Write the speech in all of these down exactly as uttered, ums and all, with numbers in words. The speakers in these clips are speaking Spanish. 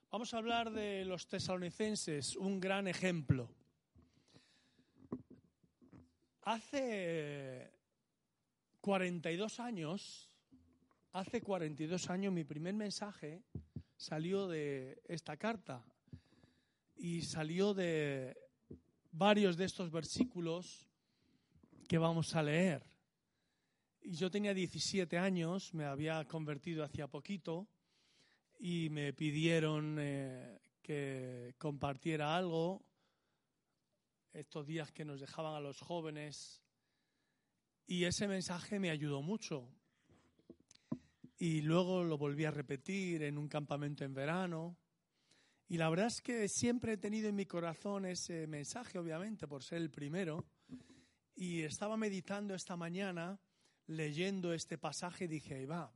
Vamos a hablar de los tesalonicenses, un gran ejemplo. Hace cuarenta y dos años, hace cuarenta y dos años mi primer mensaje salió de esta carta y salió de varios de estos versículos que vamos a leer. Y yo tenía diecisiete años, me había convertido hacía poquito y me pidieron eh, que compartiera algo estos días que nos dejaban a los jóvenes, y ese mensaje me ayudó mucho. Y luego lo volví a repetir en un campamento en verano. Y la verdad es que siempre he tenido en mi corazón ese mensaje, obviamente, por ser el primero. Y estaba meditando esta mañana, leyendo este pasaje, y dije, ahí va,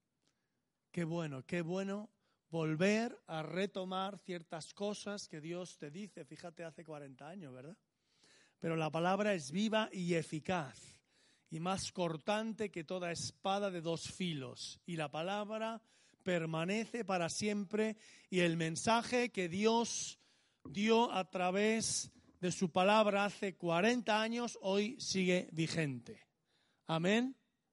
qué bueno, qué bueno volver a retomar ciertas cosas que Dios te dice. Fíjate, hace cuarenta años, ¿verdad? Pero la palabra es viva y eficaz, y más cortante que toda espada de dos filos. Y la palabra permanece para siempre, y el mensaje que Dios dio a través de su palabra hace cuarenta años, hoy sigue vigente. Amén.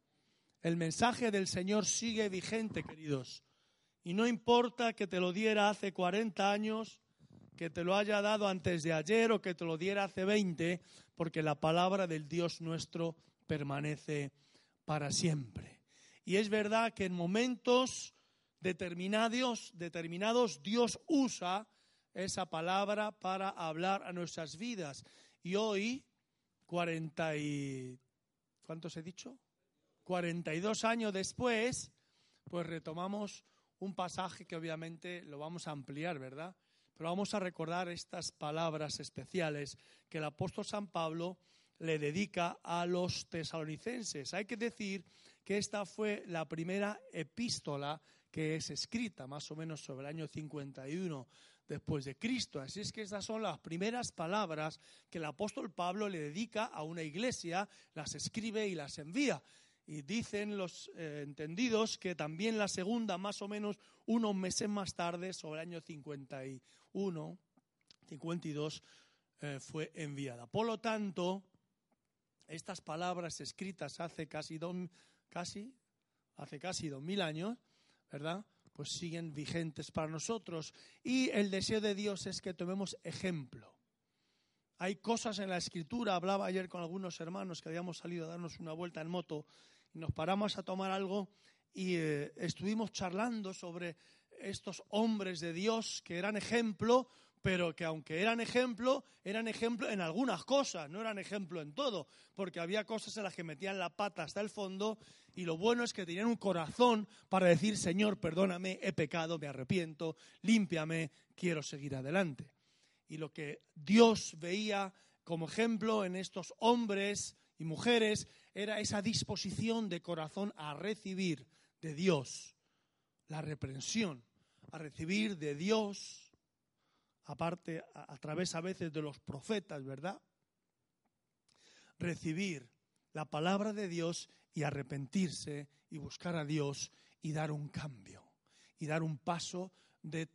El mensaje del Señor sigue vigente, queridos. Y no importa que te lo diera hace cuarenta años, que te lo haya dado antes de ayer o que te lo diera hace veinte, porque la palabra del Dios nuestro permanece para siempre. Y es verdad que en momentos determinados, determinados Dios usa esa palabra para hablar a nuestras vidas. Y hoy, cuarenta y... ¿cuántos he dicho? cuarenta y dos años después, pues retomamos un pasaje que obviamente lo vamos a ampliar, ¿verdad? Pero vamos a recordar estas palabras especiales que el apóstol San Pablo le dedica a los tesalonicenses. Hay que decir que esta fue la primera epístola que es escrita, más o menos sobre el año cincuenta y uno después de Cristo. Así es que estas son las primeras palabras que el apóstol Pablo le dedica a una iglesia, las escribe y las envía. Y dicen los eh, entendidos que también la segunda, más o menos unos meses más tarde, sobre el año cincuenta y uno, cincuenta y dos, eh, fue enviada. Por lo tanto, estas palabras escritas hace casi dos, casi, hace casi dos mil años, ¿verdad? Pues siguen vigentes para nosotros. Y el deseo de Dios es que tomemos ejemplo. Hay cosas en la Escritura, hablaba ayer con algunos hermanos que habíamos salido a darnos una vuelta en moto y nos paramos a tomar algo y eh, estuvimos charlando sobre estos hombres de Dios que eran ejemplo, pero que aunque eran ejemplo, eran ejemplo en algunas cosas, no eran ejemplo en todo, porque había cosas en las que metían la pata hasta el fondo, y lo bueno es que tenían un corazón para decir, Señor, perdóname, he pecado, me arrepiento, límpiame, quiero seguir adelante. Y lo que Dios veía como ejemplo en estos hombres y mujeres era esa disposición de corazón a recibir de Dios la reprensión, a recibir de Dios, aparte a, a través a veces de los profetas, ¿verdad? Recibir la palabra de Dios y arrepentirse y buscar a Dios y dar un cambio y dar un paso de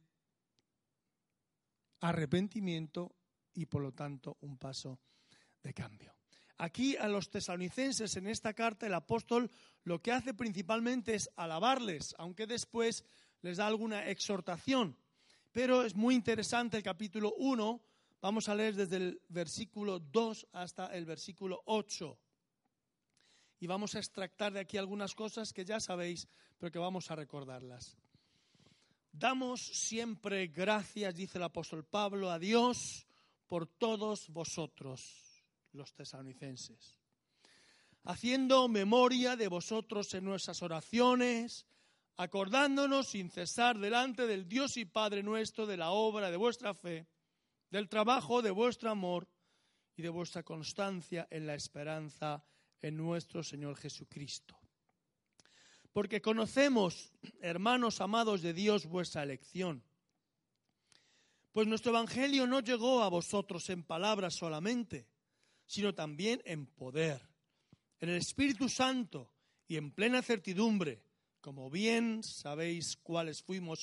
arrepentimiento y por lo tanto un paso de cambio. Aquí a los tesalonicenses en esta carta el apóstol lo que hace principalmente es alabarles, aunque después les da alguna exhortación. Pero es muy interesante el capítulo uno, vamos a leer desde el versículo dos hasta el versículo ocho. Y vamos a extractar de aquí algunas cosas que ya sabéis, pero que vamos a recordarlas. Damos siempre gracias, dice el apóstol Pablo, a Dios por todos vosotros, los tesalonicenses, haciendo memoria de vosotros en nuestras oraciones, acordándonos sin cesar delante del Dios y Padre nuestro de la obra de vuestra fe, del trabajo de vuestro amor y de vuestra constancia en la esperanza en nuestro Señor Jesucristo. Porque conocemos, hermanos amados de Dios, vuestra elección. Pues nuestro evangelio no llegó a vosotros en palabras solamente, sino también en poder, en el Espíritu Santo y en plena certidumbre, como bien sabéis cuáles fuimos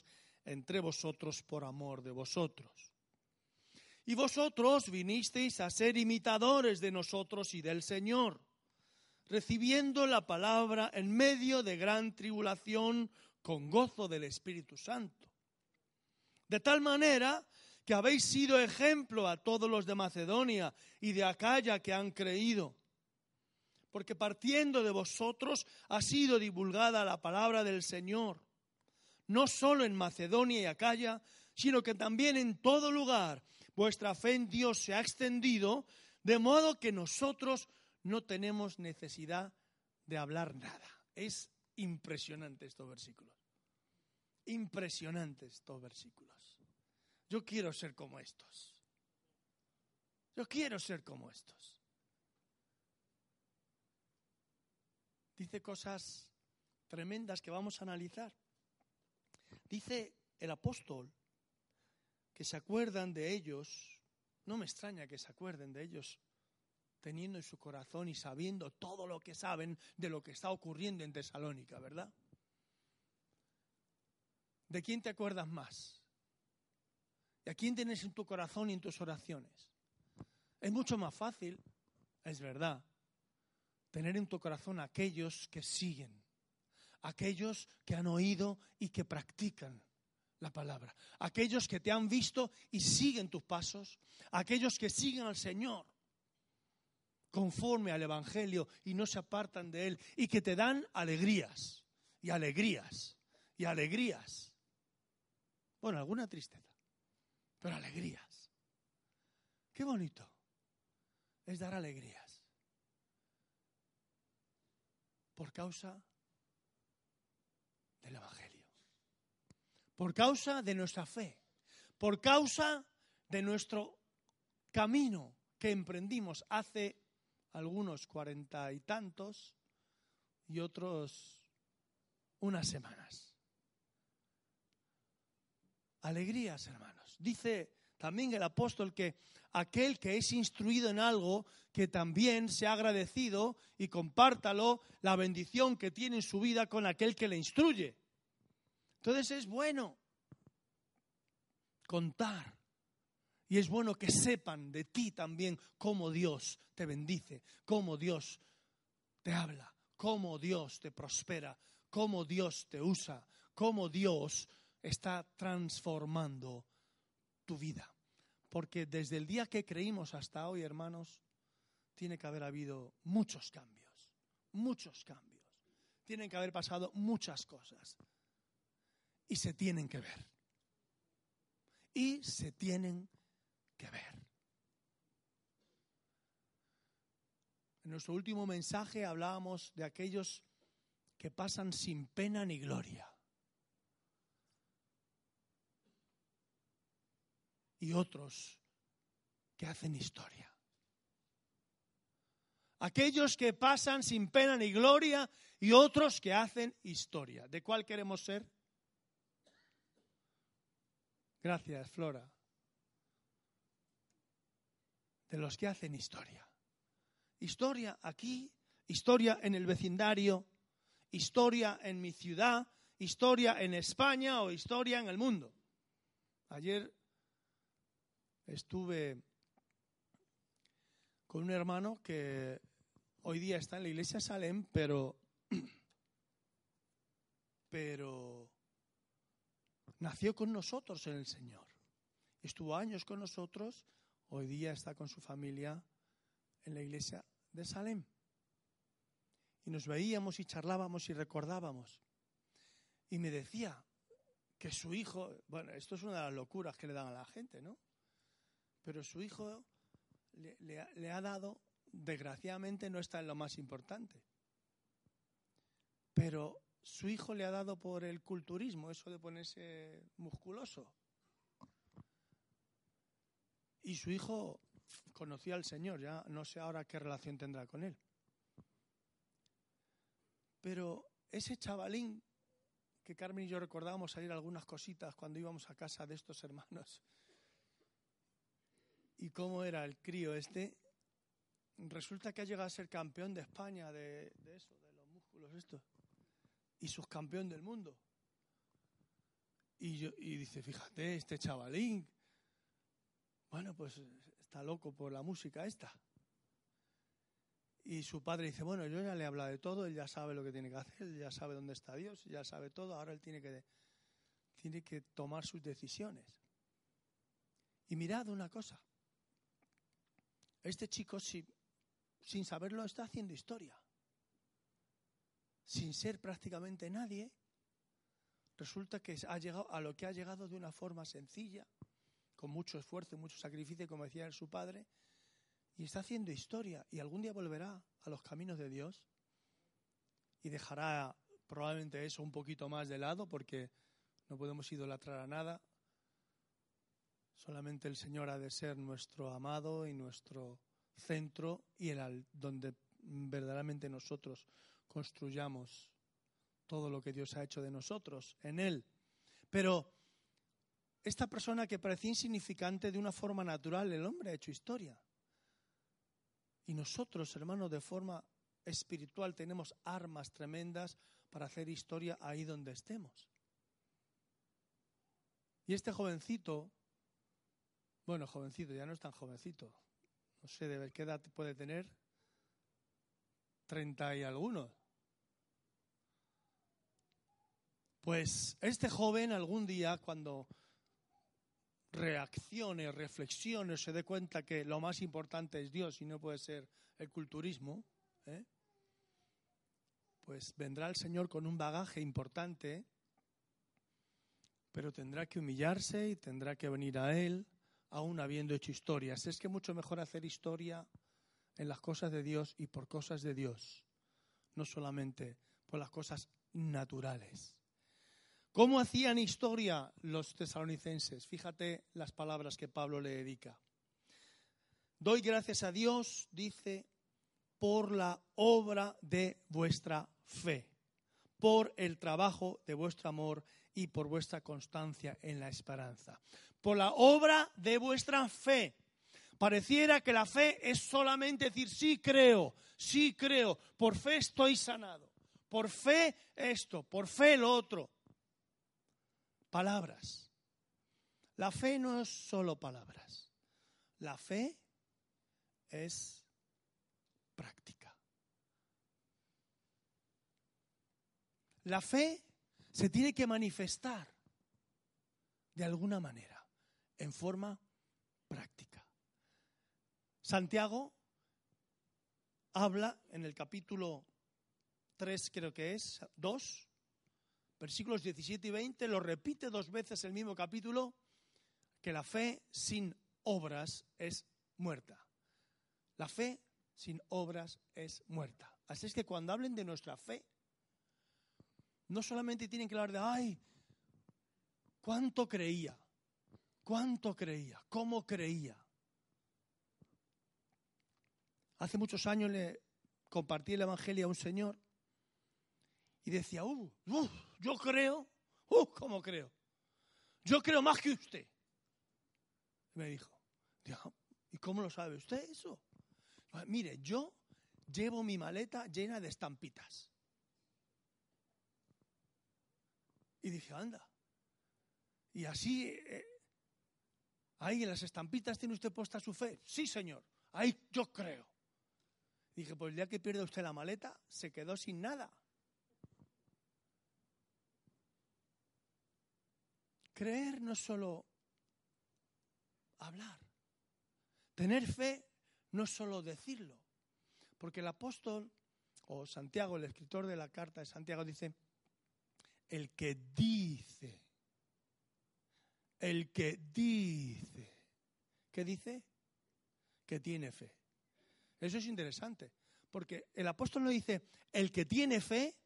entre vosotros por amor de vosotros. Y vosotros vinisteis a ser imitadores de nosotros y del Señor, recibiendo la palabra en medio de gran tribulación con gozo del Espíritu Santo. De tal manera que habéis sido ejemplo a todos los de Macedonia y de Acaya que han creído. Porque partiendo de vosotros ha sido divulgada la palabra del Señor, no solo en Macedonia y Acaya, sino que también en todo lugar vuestra fe en Dios se ha extendido, de modo que nosotros no tenemos necesidad de hablar nada. Es impresionante estos versículos. Impresionantes estos versículos. Yo quiero ser como estos. Yo quiero ser como estos. Dice cosas tremendas que vamos a analizar. Dice el apóstol que se acuerdan de ellos. No me extraña que se acuerden de ellos, teniendo en su corazón y sabiendo todo lo que saben de lo que está ocurriendo en Tesalónica, ¿verdad? ¿De quién te acuerdas más? ¿Y a quién tienes en tu corazón y en tus oraciones? Es mucho más fácil, es verdad, tener en tu corazón a aquellos que siguen, aquellos que han oído y que practican la palabra, aquellos que te han visto y siguen tus pasos, aquellos que siguen al Señor conforme al Evangelio y no se apartan de Él y que te dan alegrías y alegrías y alegrías. Bueno, alguna tristeza, pero alegrías. Qué bonito es dar alegrías por causa del Evangelio, por causa de nuestra fe, por causa de nuestro camino que emprendimos hace algunos cuarenta y tantos y otros unas semanas. Alegrías, hermanos. Dice también el apóstol que aquel que es instruido en algo, que también sea agradecido y compártalo la bendición que tiene en su vida con aquel que le instruye. Entonces es bueno contar y es bueno que sepan de ti también cómo Dios te bendice, cómo Dios te habla, cómo Dios te prospera, cómo Dios te usa, cómo Dios está transformando tu vida. Porque desde el día que creímos hasta hoy, hermanos, tiene que haber habido muchos cambios, muchos cambios. Tienen que haber pasado muchas cosas. Y se tienen que ver. Y se tienen que ver. En nuestro último mensaje hablábamos de aquellos que pasan sin pena ni gloria. Y otros que hacen historia. Aquellos que pasan sin pena ni gloria y otros que hacen historia. ¿De cuál queremos ser? Gracias, Flora. De los que hacen historia. Historia aquí, historia en el vecindario, historia en mi ciudad, historia en España o historia en el mundo. Ayer estuve con un hermano que hoy día está en la iglesia Salem, pero, pero nació con nosotros en el Señor. Estuvo años con nosotros, hoy día está con su familia en la iglesia de Salem. Y nos veíamos y charlábamos y recordábamos. Y me decía que su hijo, bueno, esto es una de las locuras que le dan a la gente, ¿no? Pero su hijo le, le, le ha dado, desgraciadamente no está en lo más importante, pero su hijo le ha dado por el culturismo, eso de ponerse musculoso. Y su hijo conocía al Señor, ya no sé ahora qué relación tendrá con él. Pero ese chavalín que Carmen y yo recordábamos salir algunas cositas cuando íbamos a casa de estos hermanos, y cómo era el crío este, resulta que ha llegado a ser campeón de España de, de eso, de los músculos estos, y subcampeón del mundo. Y, yo, y dice, fíjate, este chavalín, bueno, pues está loco por la música esta. Y su padre dice, bueno, yo ya le he hablado de todo, él ya sabe lo que tiene que hacer, él ya sabe dónde está Dios, ya sabe todo, ahora él tiene que, tiene que tomar sus decisiones. Y mirad una cosa, este chico sin, sin saberlo está haciendo historia. Sin ser prácticamente nadie, resulta que ha llegado a lo que ha llegado de una forma sencilla, con mucho esfuerzo y mucho sacrificio, como decía su padre, y está haciendo historia. Y algún día volverá a los caminos de Dios y dejará probablemente eso un poquito más de lado, porque no podemos idolatrar a nada. Solamente el Señor ha de ser nuestro amado y nuestro centro y el donde verdaderamente nosotros construyamos todo lo que Dios ha hecho de nosotros, en Él. Pero esta persona que parecía insignificante, de una forma natural, el hombre ha hecho historia. Y nosotros, hermanos, de forma espiritual tenemos armas tremendas para hacer historia ahí donde estemos. Y este jovencito, bueno, jovencito, ya no es tan jovencito, no sé de qué edad puede tener, treinta y algunos. Pues este joven algún día, cuando reaccione, reflexione, se dé cuenta que lo más importante es Dios y no puede ser el culturismo, ¿eh? Pues vendrá el Señor con un bagaje importante, pero tendrá que humillarse y tendrá que venir a Él, aún habiendo hecho historias. Es que mucho mejor hacer historia en las cosas de Dios y por cosas de Dios, no solamente por las cosas naturales. ¿Cómo hacían historia los tesalonicenses? Fíjate las palabras que Pablo le dedica. Doy gracias a Dios, dice, por la obra de vuestra fe, por el trabajo de vuestro amor y por vuestra constancia en la esperanza. Por la obra de vuestra fe. Pareciera que la fe es solamente decir, sí creo, sí creo, por fe estoy sanado, por fe esto, por fe lo otro. Palabras. La fe no es solo palabras. La fe es práctica. La fe se tiene que manifestar de alguna manera, en forma práctica. Santiago habla en el capítulo tres, creo que es, dos, versículos diecisiete y veinte, lo repite dos veces el mismo capítulo, que la fe sin obras es muerta. La fe sin obras es muerta. Así es que cuando hablen de nuestra fe, no solamente tienen que hablar de, ay, cuánto creía, cuánto creía, cómo creía. Hace muchos años le compartí el Evangelio a un señor y decía, uh, uh, yo creo, uh, ¿cómo creo? Yo creo más que usted. Y me dijo, ¿y cómo lo sabe usted eso? Mire, yo llevo mi maleta llena de estampitas. Y dije, anda. Y así, eh, ahí en las estampitas tiene usted puesta su fe. Sí, señor, ahí yo creo. Dije, pues el día que pierde usted la maleta, se quedó sin nada. Creer no es solo hablar. Tener fe no es solo decirlo. Porque el apóstol, o Santiago, el escritor de la carta de Santiago, dice, el que dice, el que dice, ¿qué dice? Que tiene fe. Eso es interesante, porque el apóstol no dice, el que tiene fe,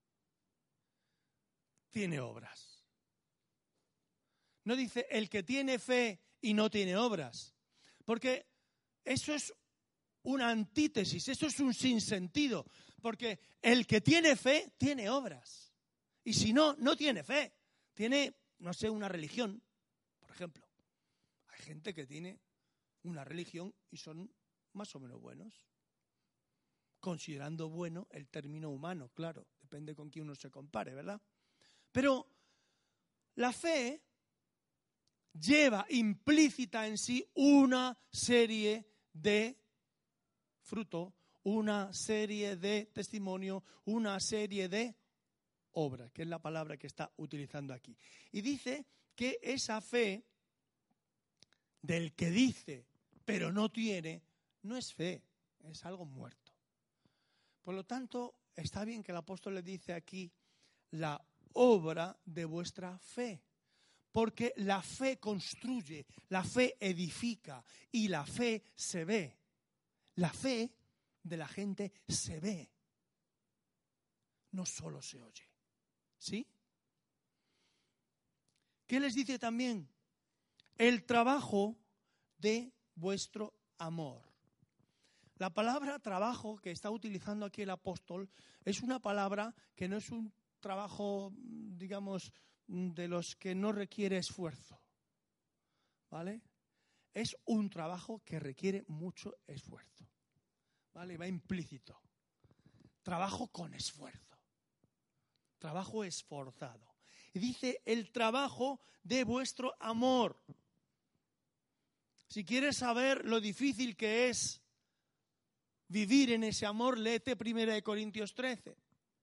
tiene obras. No dice, el que tiene fe y no tiene obras, porque eso es una antítesis, eso es un sinsentido, porque el que tiene fe, tiene obras. Y si no, no tiene fe. Tiene, no sé, una religión, por ejemplo. Hay gente que tiene una religión y son más o menos buenos. Considerando bueno el término humano, claro. Depende con quién uno se compare, ¿verdad? Pero La fe lleva implícita en sí una serie de fruto, una serie de testimonio, una serie de obra, que es la palabra que está utilizando aquí. Y dice que esa fe del que dice pero no tiene, no es fe, es algo muerto. Por lo tanto, está bien que el apóstol le dice aquí la obra de vuestra fe, porque la fe construye, la fe edifica y la fe se ve. La fe de la gente se ve, no solo se oye. ¿Sí? ¿Qué les dice también? El trabajo de vuestro amor. La palabra trabajo que está utilizando aquí el apóstol es una palabra que no es un trabajo, digamos, de los que no requiere esfuerzo, ¿vale? Es un trabajo que requiere mucho esfuerzo, ¿vale? Va implícito. Trabajo con esfuerzo. Trabajo esforzado. Y dice el trabajo de vuestro amor. Si quieres saber lo difícil que es vivir en ese amor, léete primera de Corintios trece.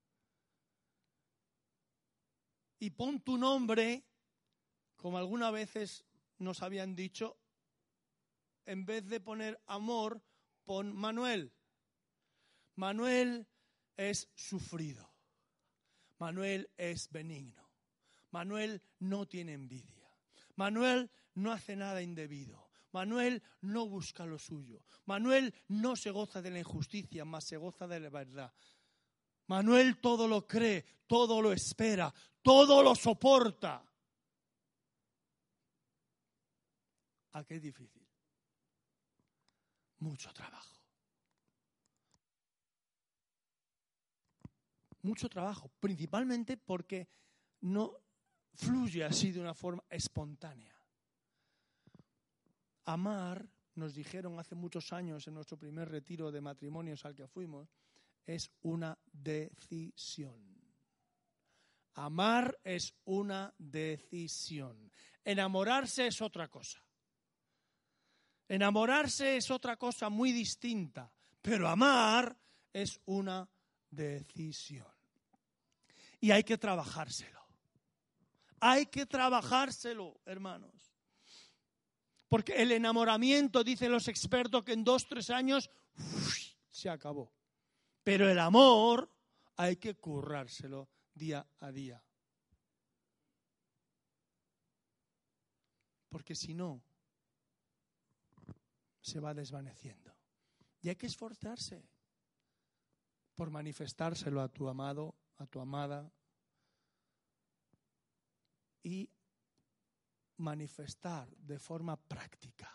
Y pon tu nombre, como algunas veces nos habían dicho, en vez de poner amor, pon Manuel. Manuel es sufrido. Manuel es benigno. Manuel no tiene envidia. Manuel no hace nada indebido. Manuel no busca lo suyo. Manuel no se goza de la injusticia, mas se goza de la verdad. Manuel todo lo cree, todo lo espera, todo lo soporta. ¿A qué difícil? Mucho trabajo. Mucho trabajo, principalmente porque no fluye así de una forma espontánea. Amar, nos dijeron hace muchos años en nuestro primer retiro de matrimonios al que fuimos, es una decisión. Amar es una decisión. Enamorarse es otra cosa. Enamorarse es otra cosa muy distinta, pero amar es una decisión. Y hay que trabajárselo. Hay que trabajárselo, hermanos. Porque el enamoramiento, dicen los expertos, que en dos, tres años uf, se acabó. Pero el amor hay que currárselo día a día. Porque si no, se va desvaneciendo. Y hay que esforzarse por manifestárselo a tu amado, a tu amada, y manifestar de forma práctica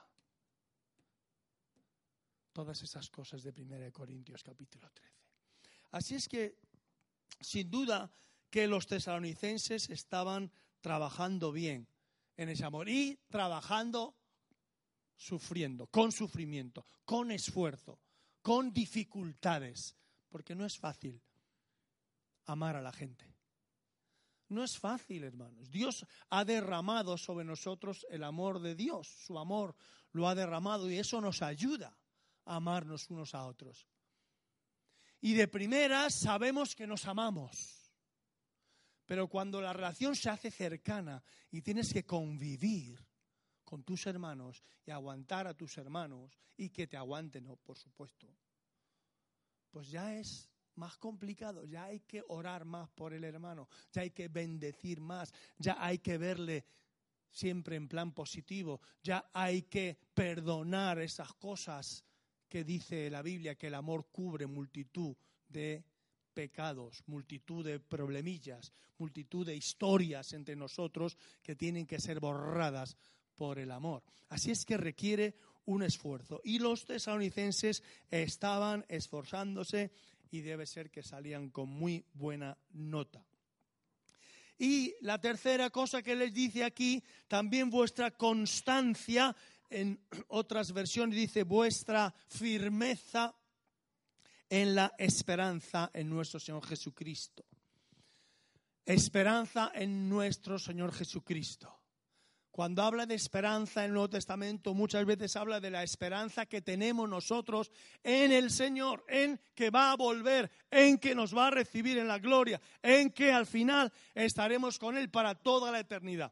todas esas cosas de primera de Corintios capítulo trece. Así es que, sin duda, que los tesalonicenses estaban trabajando bien en ese amor y trabajando sufriendo, con sufrimiento, con esfuerzo, con dificultades, porque no es fácil amar a la gente. No es fácil, hermanos. Dios ha derramado sobre nosotros el amor de Dios. Su amor lo ha derramado y eso nos ayuda a amarnos unos a otros. Y de primeras sabemos que nos amamos. Pero cuando la relación se hace cercana y tienes que convivir con tus hermanos y aguantar a tus hermanos y que te aguanten, ¿no? Por supuesto, pues ya es más complicado, ya hay que orar más por el hermano, ya hay que bendecir más, ya hay que verle siempre en plan positivo, ya hay que perdonar esas cosas que dice la Biblia, que el amor cubre multitud de pecados, multitud de problemillas, multitud de historias entre nosotros que tienen que ser borradas por el amor. Así es que requiere un esfuerzo. Y los tesalonicenses estaban esforzándose y debe ser que salían con muy buena nota. Y la tercera cosa que les dice aquí, también vuestra constancia, en otras versiones dice vuestra firmeza en la esperanza en nuestro Señor Jesucristo. esperanza en nuestro Señor Jesucristo. Cuando habla de esperanza en el Nuevo Testamento, muchas veces habla de la esperanza que tenemos nosotros en el Señor, en que va a volver, en que nos va a recibir en la gloria, en que al final estaremos con Él para toda la eternidad.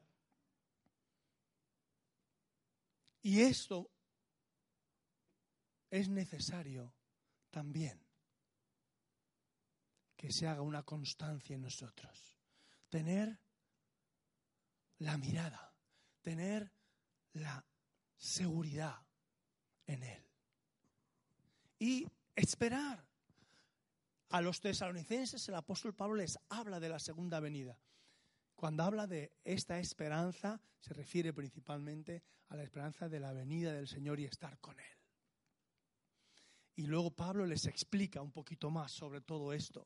Y esto es necesario también que se haga una constancia en nosotros. Tener la mirada. Tener la seguridad en Él. Y esperar. A los tesalonicenses el apóstol Pablo les habla de la segunda venida. Cuando habla de esta esperanza, se refiere principalmente a la esperanza de la venida del Señor y estar con Él. Y luego Pablo les explica un poquito más sobre todo esto.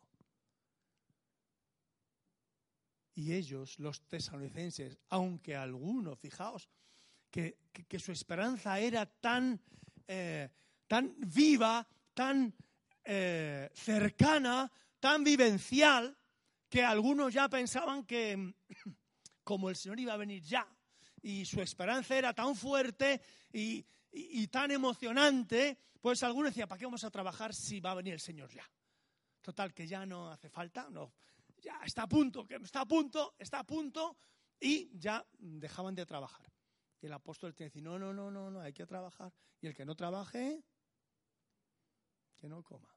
Y ellos, los tesalonicenses, aunque algunos, fijaos, que, que, que su esperanza era tan, eh, tan viva, tan eh, cercana, tan vivencial, que algunos ya pensaban que como el Señor iba a venir ya, y su esperanza era tan fuerte y, y, y tan emocionante, pues algunos decían, ¿para qué vamos a trabajar si va a venir el Señor ya? Total, que ya no hace falta, no. Ya está a punto, que está a punto, está a punto, y ya dejaban de trabajar. Y el apóstol te dice, no, no, no, no, no, hay que trabajar. Y el que no trabaje, que no coma.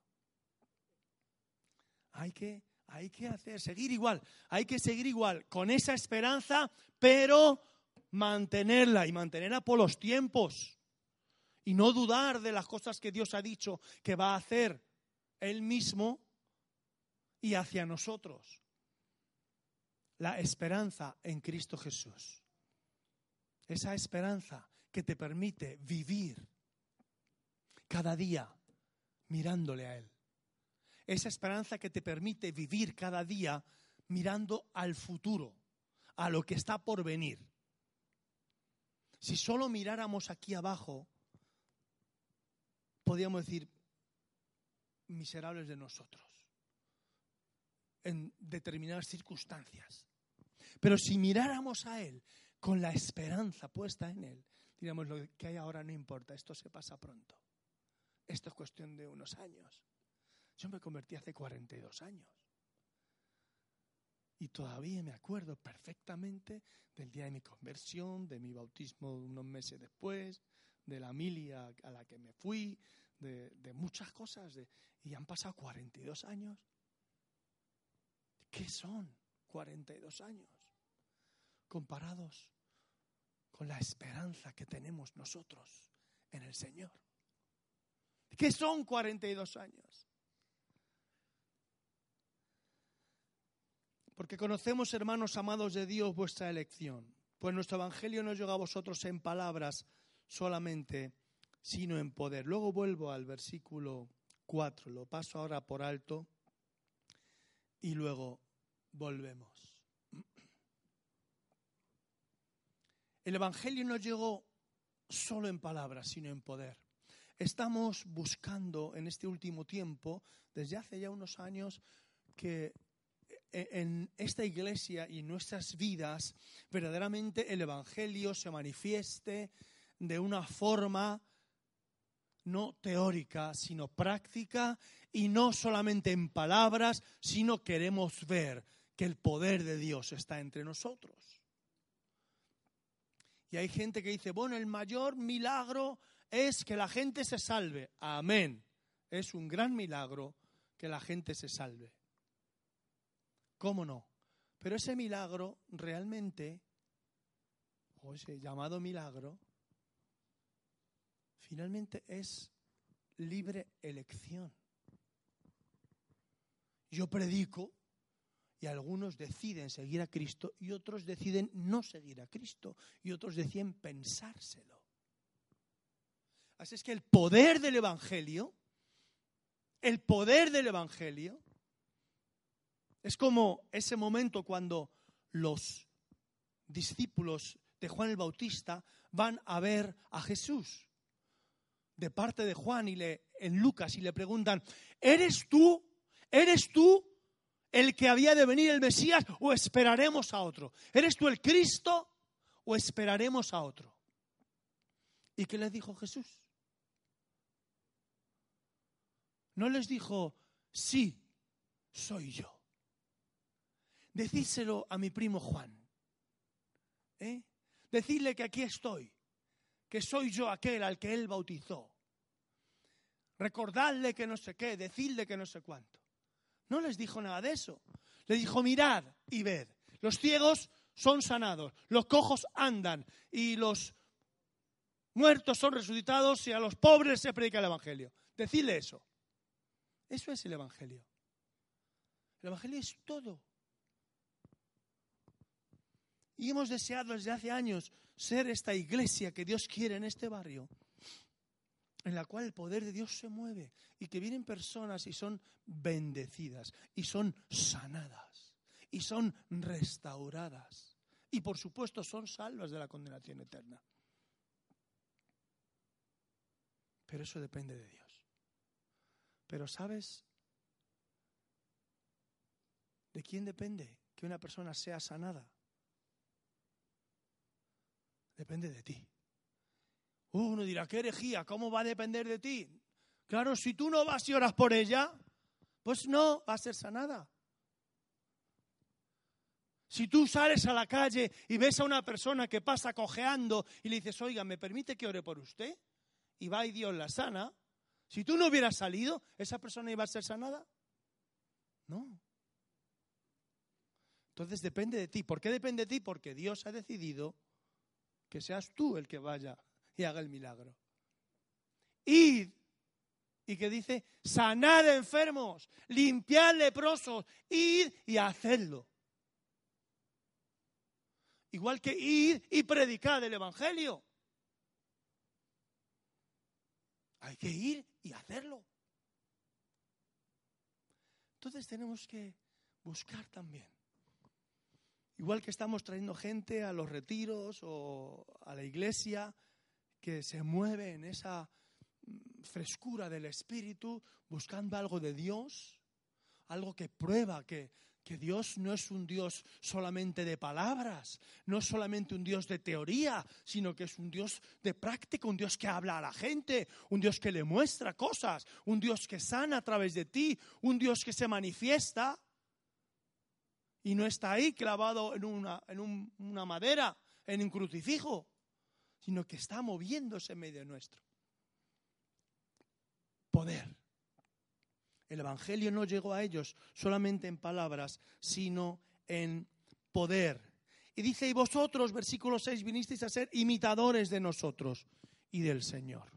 Hay que, hay que hacer, seguir igual, hay que seguir igual, con esa esperanza, pero mantenerla y mantenerla por los tiempos. Y no dudar de las cosas que Dios ha dicho que va a hacer Él mismo y hacia nosotros. La esperanza en Cristo Jesús. Esa esperanza que te permite vivir cada día mirándole a Él. Esa esperanza que te permite vivir cada día mirando al futuro, a lo que está por venir. Si solo miráramos aquí abajo, podríamos decir, miserables de nosotros, en determinadas circunstancias. Pero si miráramos a Él con la esperanza puesta en Él, diríamos, lo que hay ahora no importa, esto se pasa pronto. Esto es cuestión de unos años. Yo me convertí hace cuarenta y dos años. Y todavía me acuerdo perfectamente del día de mi conversión, de mi bautismo unos meses después, de la milia a la que me fui, de, de muchas cosas. De, y han pasado cuarenta y dos años. ¿Qué son cuarenta y dos años comparados con la esperanza que tenemos nosotros en el Señor? ¿Qué son cuarenta y dos años? Porque conocemos, hermanos amados de Dios, vuestra elección. Pues nuestro evangelio no llega a vosotros en palabras solamente, sino en poder. Luego vuelvo al versículo cuatro, lo paso ahora por alto y luego volvemos. El evangelio no llegó solo en palabras, sino en poder. Estamos buscando en este último tiempo, desde hace ya unos años, que en esta iglesia y en nuestras vidas verdaderamente el evangelio se manifieste de una forma no teórica, sino práctica, y no solamente en palabras, sino queremos ver que el poder de Dios está entre nosotros. Y hay gente que dice, bueno, el mayor milagro es que la gente se salve. Amén. Es un gran milagro que la gente se salve. ¿Cómo no? Pero ese milagro realmente, o ese llamado milagro, finalmente es libre elección. Yo predico y algunos deciden seguir a Cristo y otros deciden no seguir a Cristo y otros deciden pensárselo. Así es que el poder del Evangelio, el poder del Evangelio, es como ese momento cuando los discípulos de Juan el Bautista van a ver a Jesús de parte de Juan y le, en Lucas y le preguntan, ¿eres tú? ¿Eres tú el que había de venir, el Mesías, o esperaremos a otro? ¿Eres tú el Cristo o esperaremos a otro? ¿Y qué les dijo Jesús? No les dijo, sí, soy yo. Decídselo a mi primo Juan. ¿Eh? Decidle que aquí estoy, que soy yo aquel al que él bautizó. Recordadle que no sé qué, decidle que no sé cuánto. No les dijo nada de eso. Les dijo, mirad y ved. Los ciegos son sanados, los cojos andan y los muertos son resucitados y a los pobres se predica el Evangelio. Decidle eso. Eso es el Evangelio. El Evangelio es todo. Y hemos deseado desde hace años ser esta iglesia que Dios quiere en este barrio, en la cual el poder de Dios se mueve y que vienen personas y son bendecidas y son sanadas y son restauradas y por supuesto son salvas de la condenación eterna. Pero eso depende de Dios. Pero ¿sabes de quién depende que una persona sea sanada? Depende de ti. Uno dirá, qué herejía, ¿cómo va a depender de ti? Claro, si tú no vas y oras por ella, pues no va a ser sanada. Si tú sales a la calle y ves a una persona que pasa cojeando y le dices, oiga, ¿me permite que ore por usted? Y va y Dios la sana. Si tú no hubieras salido, ¿esa persona iba a ser sanada? No. Entonces depende de ti. ¿Por qué depende de ti? Porque Dios ha decidido que seas tú el que vaya y haga el milagro. Id, y que dice, sanad enfermos, limpiad leprosos, id y hacedlo. Igual que id y predicad el Evangelio. Hay que ir y hacerlo. Entonces tenemos que buscar también. Igual que estamos trayendo gente a los retiros o a la iglesia que se mueve en esa frescura del Espíritu, buscando algo de Dios, algo que prueba que, que Dios no es un Dios solamente de palabras, no es solamente un Dios de teoría, sino que es un Dios de práctica, un Dios que habla a la gente, un Dios que le muestra cosas, un Dios que sana a través de ti, un Dios que se manifiesta y no está ahí clavado en una, en un, una madera, en un crucifijo, sino que está moviéndose en medio nuestro. Poder. El Evangelio no llegó a ellos solamente en palabras, sino en poder. Y dice, y vosotros, versículo seis, vinisteis a ser imitadores de nosotros y del Señor.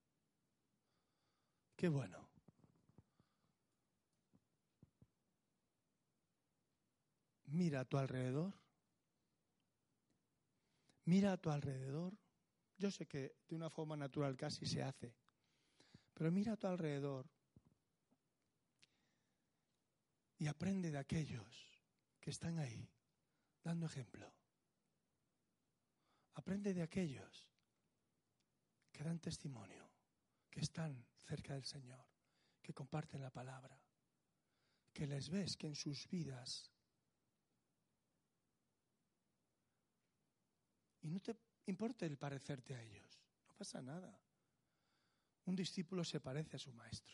Qué bueno. Mira a tu alrededor. Mira a tu alrededor. Yo sé que de una forma natural casi se hace, pero mira a tu alrededor y aprende de aquellos que están ahí, dando ejemplo. Aprende de aquellos que dan testimonio, que están cerca del Señor, que comparten la palabra, que les ves que en sus vidas, y no te importa el parecerte a ellos, no pasa nada. Un discípulo se parece a su maestro.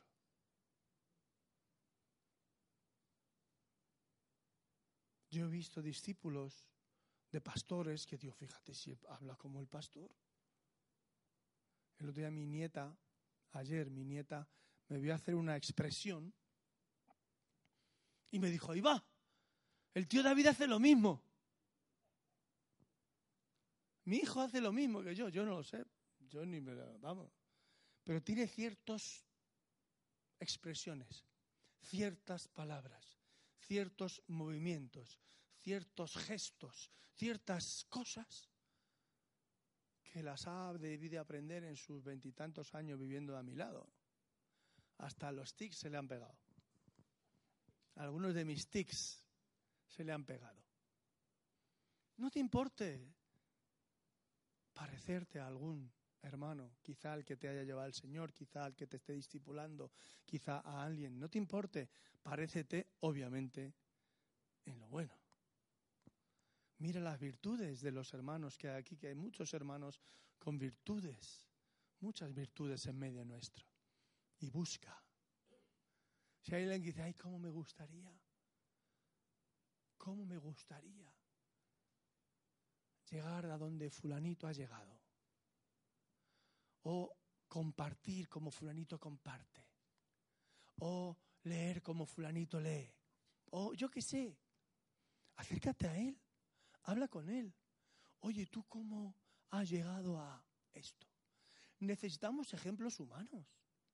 Yo he visto discípulos de pastores que digo, fíjate si habla como el pastor. El otro día mi nieta, ayer mi nieta, me vio hacer una expresión y me dijo, ahí va, el tío David hace lo mismo. Mi hijo hace lo mismo que yo, yo no lo sé, yo ni me lo, vamos. Pero tiene ciertas expresiones, ciertas palabras, ciertos movimientos, ciertos gestos, ciertas cosas que las ha debido aprender en sus veintitantos años viviendo a mi lado. Hasta los tics se le han pegado. Algunos de mis tics se le han pegado. No te importe parecerte a algún hermano, quizá al que te haya llevado el Señor, quizá al que te esté discipulando, quizá a alguien. No te importe, parécete, obviamente, en lo bueno. Mira las virtudes de los hermanos que hay aquí, que hay muchos hermanos con virtudes, muchas virtudes en medio nuestro. Y busca. Si hay alguien que dice, ay, cómo me gustaría, cómo me gustaría llegar a donde fulanito ha llegado. O compartir como fulanito comparte. O leer como fulanito lee. O yo qué sé, acércate a él, habla con él. Oye, ¿tú cómo has llegado a esto? Necesitamos ejemplos humanos.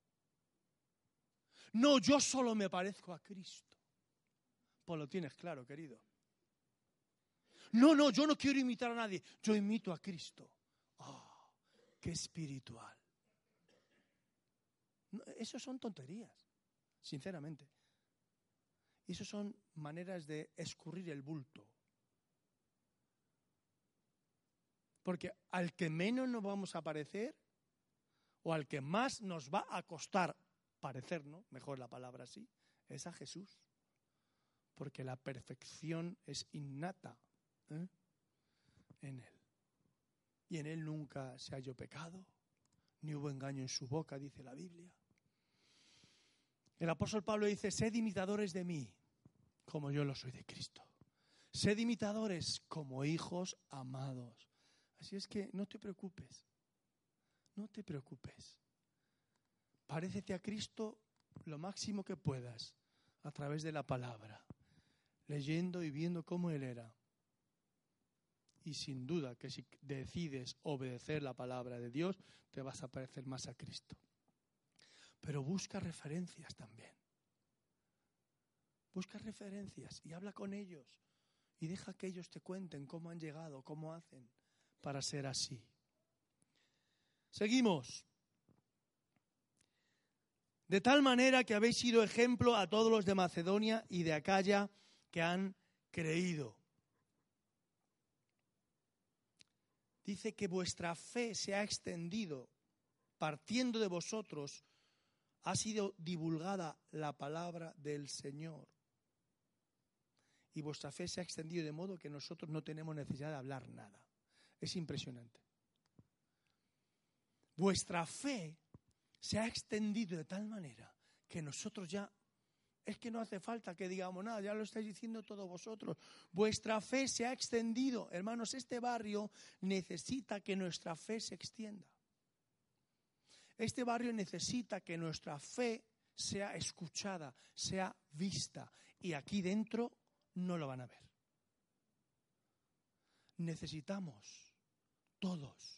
No, yo solo me parezco a Cristo. Pues lo tienes claro, querido. No, no, yo no quiero imitar a nadie. Yo imito a Cristo. Oh, qué espiritual. No, eso son tonterías, sinceramente. Eso son maneras de escurrir el bulto. Porque al que menos nos vamos a parecer, o al que más nos va a costar parecernos, mejor la palabra así, es a Jesús. Porque la perfección es innata, ¿eh? en Él. Y en Él nunca se halló pecado, ni hubo engaño en su boca, dice la Biblia. El apóstol Pablo dice, sed imitadores de mí, como yo lo soy de Cristo. Sed imitadores como hijos amados. Así es que no te preocupes, no te preocupes. Parécete a Cristo lo máximo que puedas a través de la palabra, leyendo y viendo cómo Él era. Y sin duda que si decides obedecer la palabra de Dios, te vas a parecer más a Cristo. Pero busca referencias también. Busca referencias y habla con ellos. Y deja que ellos te cuenten cómo han llegado, cómo hacen para ser así. Seguimos. De tal manera que habéis sido ejemplo a todos los de Macedonia y de Acaya que han creído. Dice que vuestra fe se ha extendido, partiendo de vosotros, ha sido divulgada la palabra del Señor. Y vuestra fe se ha extendido de modo que nosotros no tenemos necesidad de hablar nada. Es impresionante. Vuestra fe se ha extendido de tal manera que nosotros ya, es que no hace falta que digamos nada, ya lo estáis diciendo todos vosotros. Vuestra fe se ha extendido. Hermanos, este barrio necesita que nuestra fe se extienda. Este barrio necesita que nuestra fe sea escuchada, sea vista. Y aquí dentro no lo van a ver. Necesitamos todos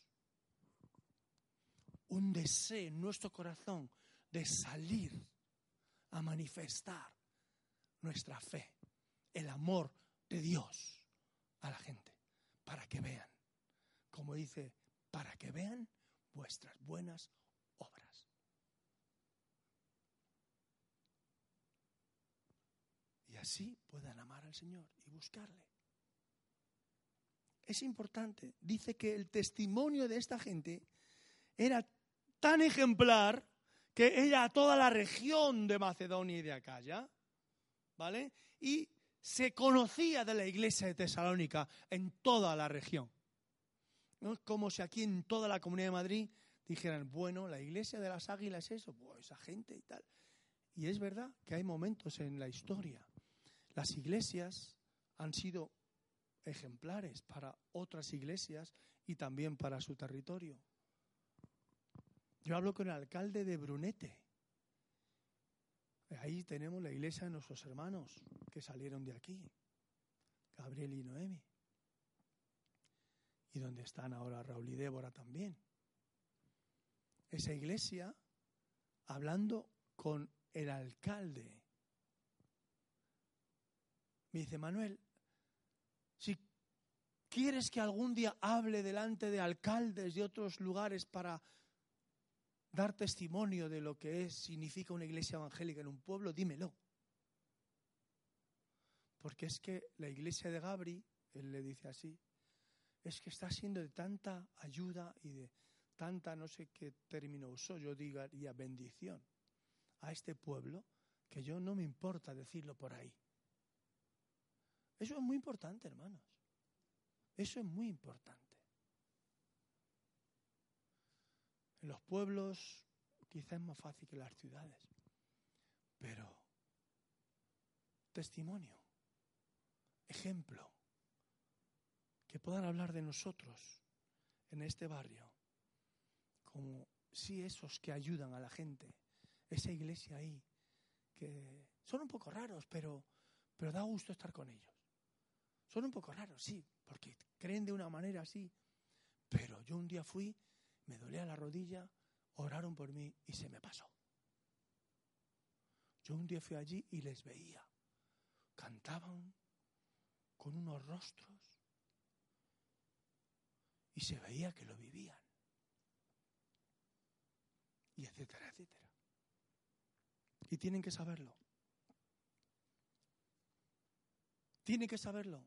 un deseo en nuestro corazón de salir a manifestar nuestra fe, el amor de Dios a la gente, para que vean, como dice, para que vean vuestras buenas obras. Y así puedan amar al Señor y buscarle. Es importante, dice que el testimonio de esta gente era tan ejemplar que era a toda la región de Macedonia y de Acaya, ¿vale? Y se conocía de la iglesia de Tesalónica en toda la región. No es como si aquí en toda la Comunidad de Madrid dijeran, bueno, la iglesia de las Águilas es eso, pues esa gente y tal. Y es verdad que hay momentos en la historia. Las iglesias han sido ejemplares para otras iglesias y también para su territorio. Yo hablo con el alcalde de Brunete. Ahí tenemos la iglesia de nuestros hermanos que salieron de aquí, Gabriel y Noemi. Y donde están ahora Raúl y Débora también. Esa iglesia, hablando con el alcalde, me dice, Manuel, si quieres que algún día hable delante de alcaldes de otros lugares para dar testimonio de lo que es, significa una iglesia evangélica en un pueblo, dímelo. Porque es que la iglesia de Gabri, él le dice así, es que está siendo de tanta ayuda y de tanta, no sé qué término usó, yo diría bendición a este pueblo, que yo no me importa decirlo por ahí. Eso es muy importante, hermanos. Eso es muy importante. En los pueblos quizás es más fácil que en las ciudades, pero testimonio, ejemplo, que puedan hablar de nosotros en este barrio, como si esos que ayudan a la gente, esa iglesia ahí, que son un poco raros, pero, pero da gusto estar con ellos. Son un poco raros, sí, porque creen de una manera así, pero yo un día fui, me dolía la rodilla, oraron por mí y se me pasó. Yo un día fui allí y les veía, cantaban con unos rostros y se veía que lo vivían, y etcétera, etcétera. Y tienen que saberlo. Tienen que saberlo.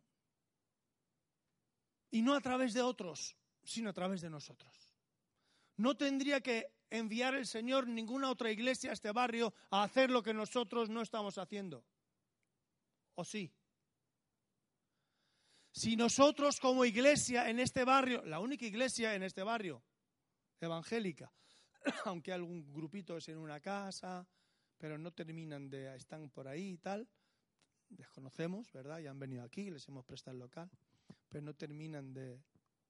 Y no a través de otros, sino a través de nosotros. No tendría que enviar el Señor ninguna otra iglesia a este barrio a hacer lo que nosotros no estamos haciendo. ¿O sí? Si nosotros como iglesia en este barrio, la única iglesia en este barrio evangélica, aunque algún grupito es en una casa, pero no terminan de, están por ahí y tal, les conocemos, ¿verdad? Ya han venido aquí, les hemos prestado el local, pero no terminan de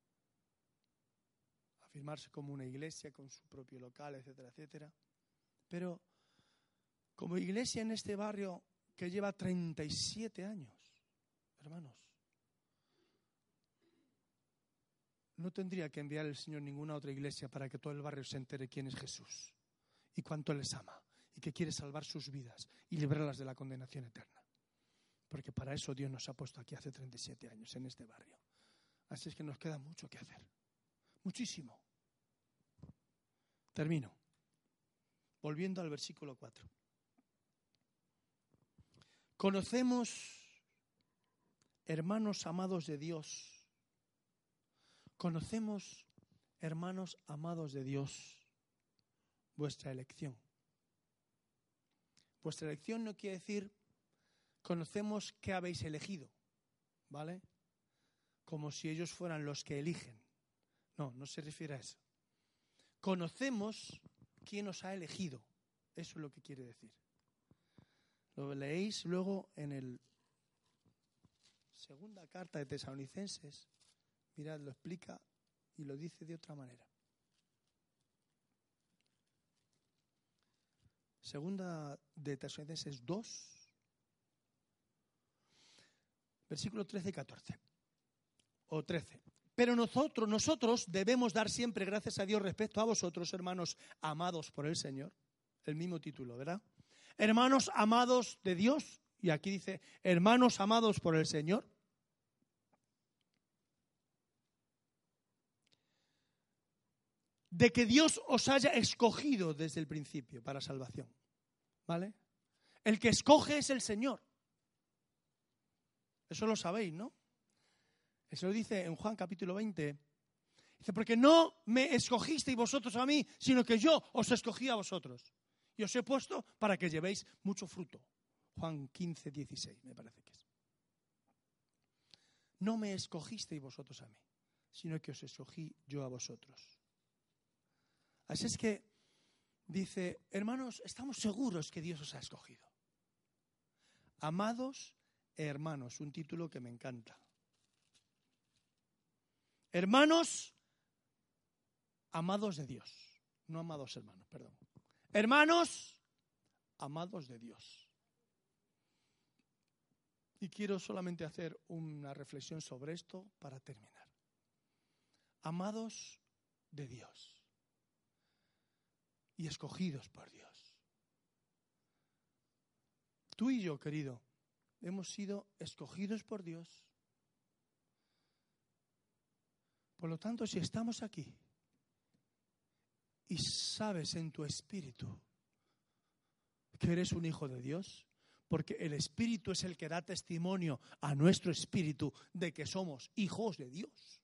afirmarse como una iglesia con su propio local, etcétera, etcétera. Pero como iglesia en este barrio que lleva treinta y siete años, hermanos, no tendría que enviar el Señor ninguna otra iglesia para que todo el barrio se entere quién es Jesús y cuánto les ama y que quiere salvar sus vidas y librarlas de la condenación eterna. Porque para eso Dios nos ha puesto aquí hace treinta y siete años en este barrio. Así es que nos queda mucho que hacer. Muchísimo. Termino. Volviendo al versículo cuatro. Conocemos, hermanos amados de Dios, conocemos, hermanos amados de Dios, vuestra elección. Vuestra elección no quiere decir conocemos qué habéis elegido, ¿vale? Como si ellos fueran los que eligen. No, no se refiere a eso. Conocemos quién os ha elegido. Eso es lo que quiere decir. Lo leéis luego en el segunda carta de Tesalonicenses. Mirad, lo explica y lo dice de otra manera. Segunda de Tesalonicenses dos, versículo trece y catorce. O trece. Pero nosotros, nosotros debemos dar siempre gracias a Dios respecto a vosotros, hermanos amados por el Señor. El mismo título, ¿verdad? Hermanos amados de Dios. Y aquí dice, hermanos amados por el Señor. De que Dios os haya escogido desde el principio para salvación. ¿Vale? El que escoge es el Señor. Eso lo sabéis, ¿no? Eso lo dice en Juan capítulo veinte. Dice, porque no me escogisteis vosotros a mí, sino que yo os escogí a vosotros. Y os he puesto para que llevéis mucho fruto. Juan quince, dieciséis, me parece que es. No me escogisteis vosotros a mí, sino que os escogí yo a vosotros. Así es que dice, hermanos, estamos seguros que Dios os ha escogido. Amados hermanos, un título que me encanta. Hermanos, amados de Dios. No amados hermanos, perdón. Hermanos, amados de Dios. Y quiero solamente hacer una reflexión sobre esto para terminar. Amados de Dios. Y escogidos por Dios. Tú y yo, querido, hemos sido escogidos por Dios. Por lo tanto, si estamos aquí y sabes en tu espíritu que eres un hijo de Dios, porque el Espíritu es el que da testimonio a nuestro espíritu de que somos hijos de Dios.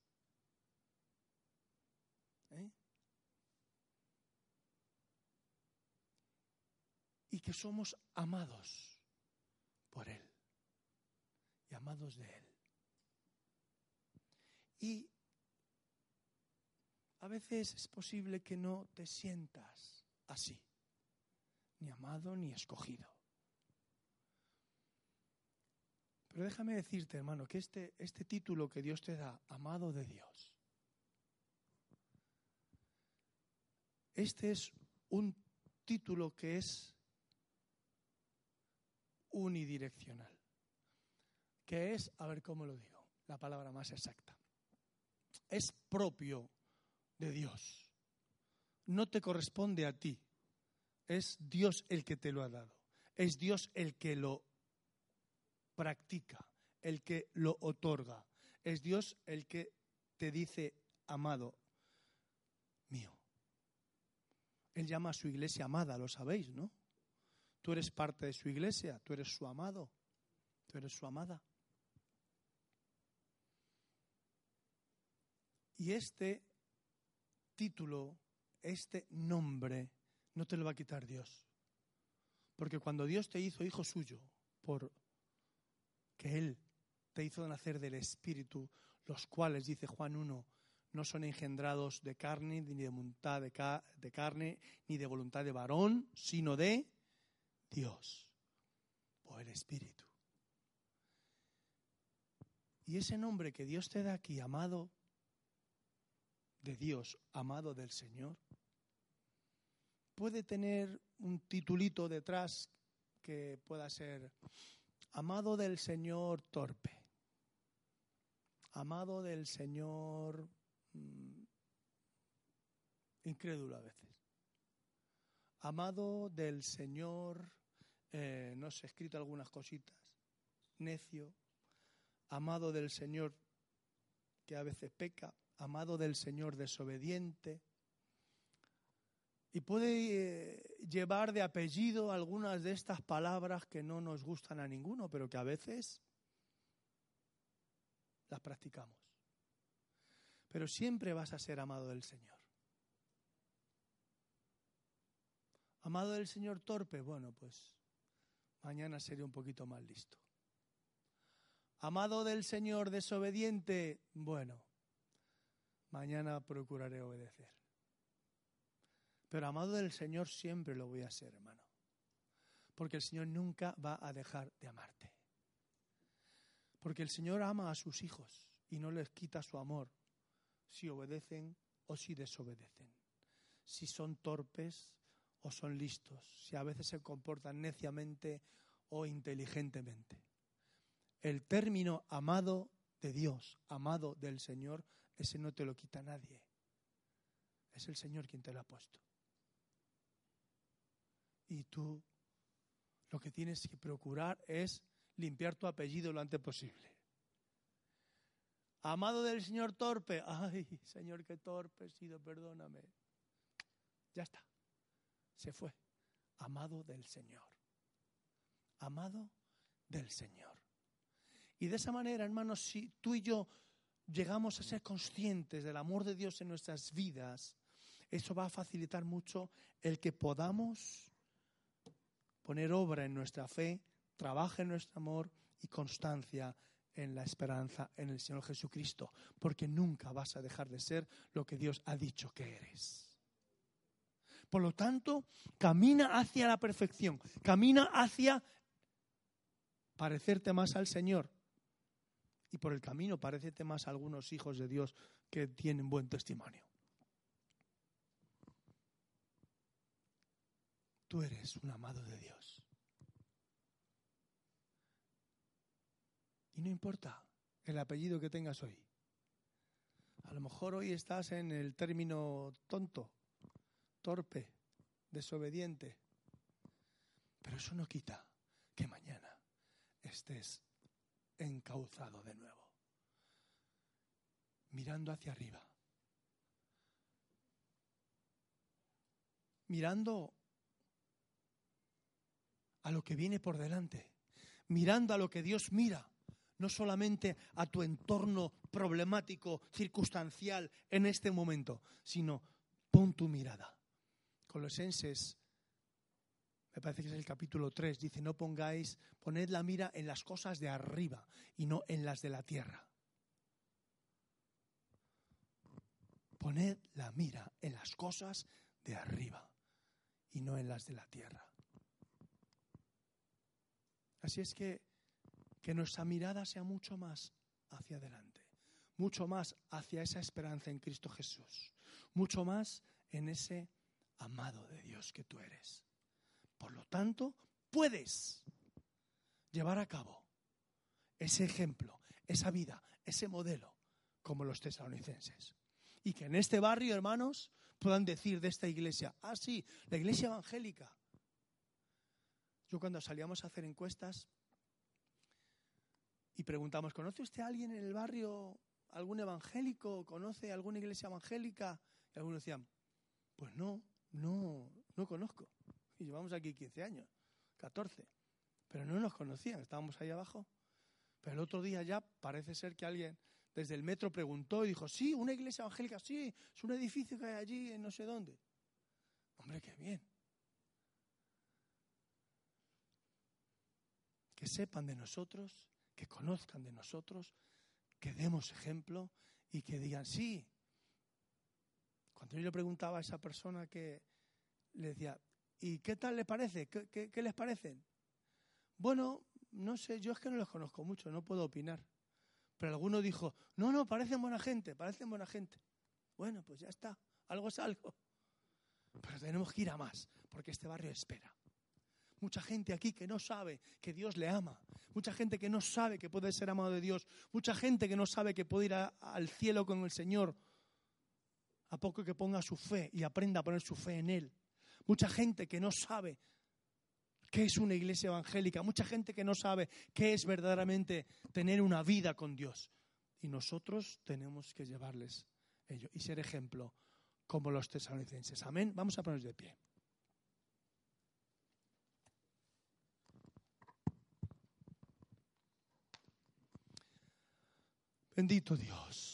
¿Eh? Y que somos amados por Él. y amados de Él. Y a veces es posible que no te sientas así, ni amado ni escogido. Pero déjame decirte, hermano, que este, este título que Dios te da, amado de Dios, este es un título que es unidireccional. Que es, a ver cómo lo digo, la palabra más exacta. Es propio de Dios. No te corresponde a ti. Es Dios el que te lo ha dado. Es Dios el que lo practica, el que lo otorga. Es Dios el que te dice, amado mío. Él llama a su iglesia amada, lo sabéis, ¿no? Tú eres parte de su iglesia, tú eres su amado, tú eres su amada. Y este título, este nombre, no te lo va a quitar Dios. Porque cuando Dios te hizo hijo suyo, por que Él te hizo nacer del Espíritu, los cuales, dice Juan uno, no son engendrados de carne, ni de voluntad de, ca- de carne, ni de voluntad de varón, sino de Dios, o el Espíritu. Y ese nombre que Dios te da aquí, amado de Dios, amado del Señor, puede tener un titulito detrás que pueda ser amado del Señor torpe, amado del Señor mmm, incrédulo a veces, amado del Señor, eh, no sé, he escrito algunas cositas, necio, amado del Señor que a veces peca, amado del Señor desobediente. Y puede eh, llevar de apellido algunas de estas palabras que no nos gustan a ninguno, pero que a veces las practicamos. Pero siempre vas a ser amado del Señor. Amado del Señor torpe, bueno, pues mañana seré un poquito más listo. Amado del Señor desobediente, bueno, mañana procuraré obedecer. Pero amado del Señor siempre lo voy a ser, hermano. Porque el Señor nunca va a dejar de amarte. Porque el Señor ama a sus hijos y no les quita su amor si obedecen o si desobedecen. Si son torpes o son listos. Si a veces se comportan neciamente o inteligentemente. El término amado de Dios, amado del Señor, ese no te lo quita nadie. Es el Señor quien te lo ha puesto. Y tú lo que tienes que procurar es limpiar tu apellido lo antes posible. Amado del Señor torpe. Ay, Señor, qué torpe he sido, perdóname. Ya está. Se fue. Amado del Señor. Amado del Señor. Y de esa manera, hermanos, si tú y yo llegamos a ser conscientes del amor de Dios en nuestras vidas, eso va a facilitar mucho el que podamos poner obra en nuestra fe, trabaja en nuestro amor y constancia en la esperanza en el Señor Jesucristo, porque nunca vas a dejar de ser lo que Dios ha dicho que eres. Por lo tanto, camina hacia la perfección, camina hacia parecerte más al Señor. Y por el camino parécete más a algunos hijos de Dios que tienen buen testimonio. Tú eres un amado de Dios. Y no importa el apellido que tengas hoy. A lo mejor hoy estás en el término tonto, torpe, desobediente. Pero eso no quita que mañana estés encauzado de nuevo, mirando hacia arriba, mirando a lo que viene por delante, mirando a lo que Dios mira, no solamente a tu entorno problemático, circunstancial en este momento, sino pon tu mirada. Colosenses me parece que es el capítulo tres, dice, no pongáis, poned la mira en las cosas de arriba y no en las de la tierra. Poned la mira en las cosas de arriba y no en las de la tierra. Así es que, que nuestra mirada sea mucho más hacia adelante, mucho más hacia esa esperanza en Cristo Jesús, mucho más en ese amado de Dios que tú eres. Por lo tanto, puedes llevar a cabo ese ejemplo, esa vida, ese modelo, como los tesalonicenses. Y que en este barrio, hermanos, puedan decir de esta iglesia, ah, sí, la iglesia evangélica. Yo cuando salíamos a hacer encuestas y preguntamos, ¿conoce usted a alguien en el barrio, algún evangélico? ¿Conoce alguna iglesia evangélica? Y algunos decían, pues no, no, no conozco. Y llevamos aquí quince años, catorce. Pero no nos conocían, estábamos ahí abajo. Pero el otro día ya parece ser que alguien desde el metro preguntó y dijo, sí, una iglesia evangélica, sí, es un edificio que hay allí en no sé dónde. Hombre, qué bien. Que sepan de nosotros, que conozcan de nosotros, que demos ejemplo y que digan, sí. Cuando yo le preguntaba a esa persona que le decía, ¿y qué tal le parece? ¿Qué, qué, qué les parecen? Bueno, no sé, yo es que no los conozco mucho, no puedo opinar. Pero alguno dijo, no, no, parecen buena gente, parecen buena gente. Bueno, pues ya está, algo es algo. Pero tenemos que ir a más, porque este barrio espera. Mucha gente aquí que no sabe que Dios le ama. Mucha gente que no sabe que puede ser amado de Dios. Mucha gente que no sabe que puede ir a, al cielo con el Señor a poco que ponga su fe y aprenda a poner su fe en Él. Mucha gente que no sabe qué es una iglesia evangélica. Mucha gente que no sabe qué es verdaderamente tener una vida con Dios. Y nosotros tenemos que llevarles ello y ser ejemplo como los tesalonicenses. Amén. Vamos a ponernos de pie. Bendito Dios.